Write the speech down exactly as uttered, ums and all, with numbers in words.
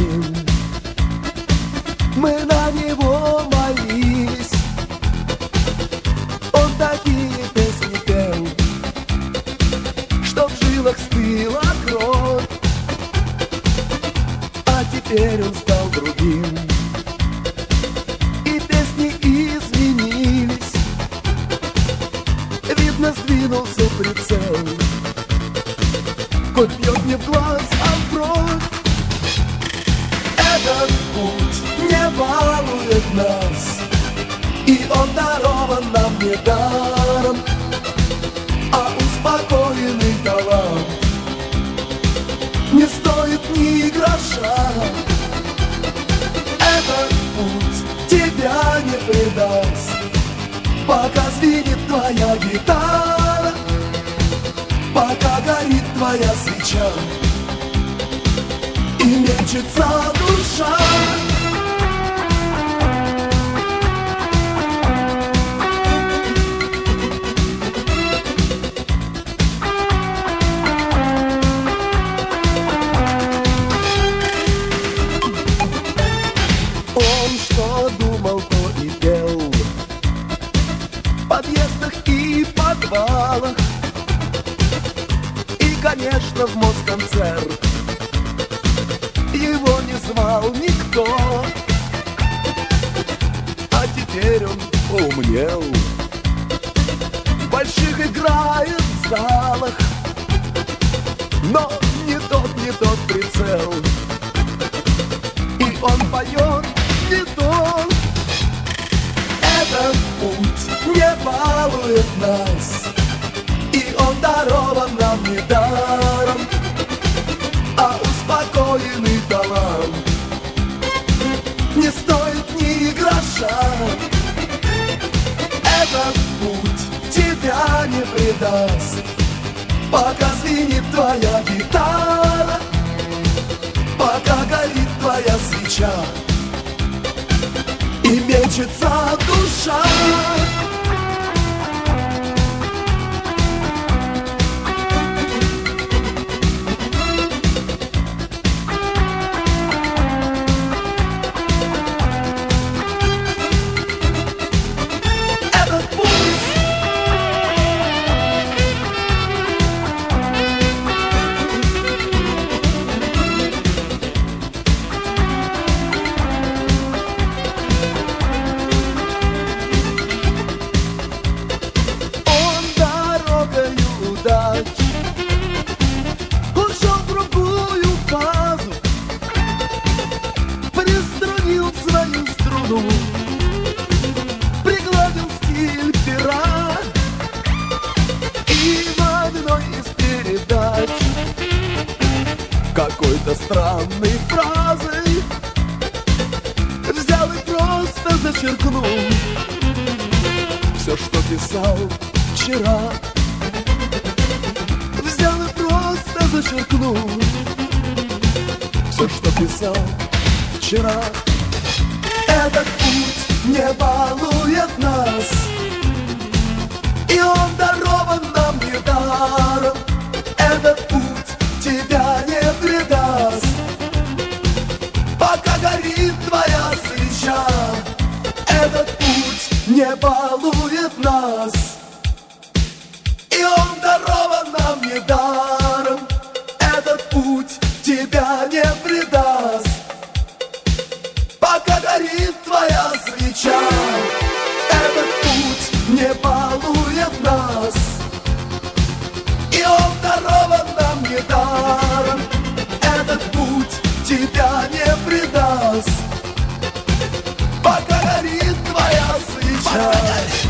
один. Мы на него молились, он такие песни пел, что в жилах стыла кровь, а теперь он стал другим. И песни изменились, видно, сдвинулся прицел. Хоть бьет не в глаз, а в бровь. Этот путь не балует нас, и он дарован нам не даром, а успокоенный талант не стоит ни гроша. Этот путь тебя не предаст, пока звенит твоя гитара, пока горит твоя свеча и мечется душа. Он что думал, то и пел в подъездах и подвалах, и, конечно, в Москонцерт его не звал никто. А теперь он поумнел, в больших играет в залах, но не тот, не тот прицел, и он поет не то. Этот путь не балует нас, и он дарован нам не даром, а успокоенный талант не стоит ни гроша. Этот путь тебя не предаст, пока звенит твоя гитара, пока горит твоя свеча и мечется душа. Ушел в другую фазу, приструнил свою струну, пригладил стиль пера, и в одной из передач какой-то странной фразой взял и просто зачеркнул все, что писал вчера. Зачеркнул все, что писал вчера. Этот путь не балует нас, и он дарован нам не даром. Этот путь тебя не предаст, пока горит твоя свеча. Этот путь не балует нас, и он дарован нам не даром. Этот путь тебя не предаст, пока горит твоя свеча. Этот путь не балует нас, и он дарован нам не даром. Этот путь тебя не предаст, пока горит твоя свеча.